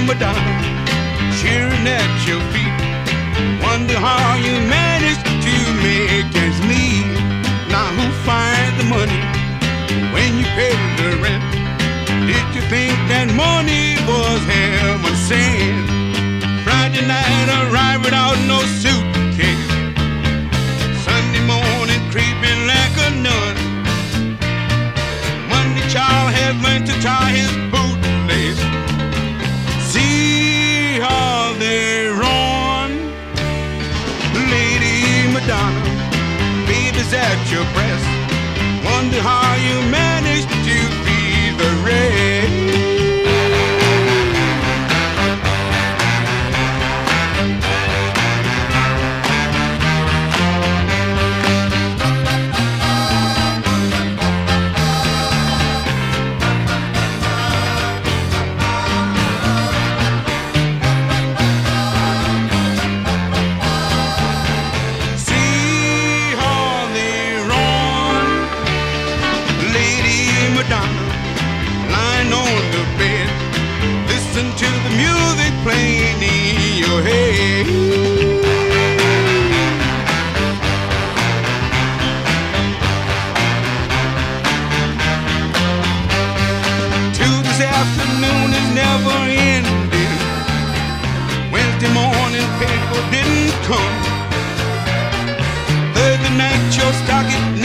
Madonna, cheering at your feet. Wonder how you managed to make ends meet. Now who finds the money when you pay the rent? Did you think that money was heaven sent? Friday night arrived without no suitcase. Sunday morning creeping like a nun. Monday child has learned to tie his bootlace. See how they run. Lady Madonna, baby's at your breast. Wonder how you managed to feed the rest. Lying on the bed, listen to the music playing in your head. Tuesday afternoon is never ending. Wednesday morning paper didn't come. Thursday night your stocking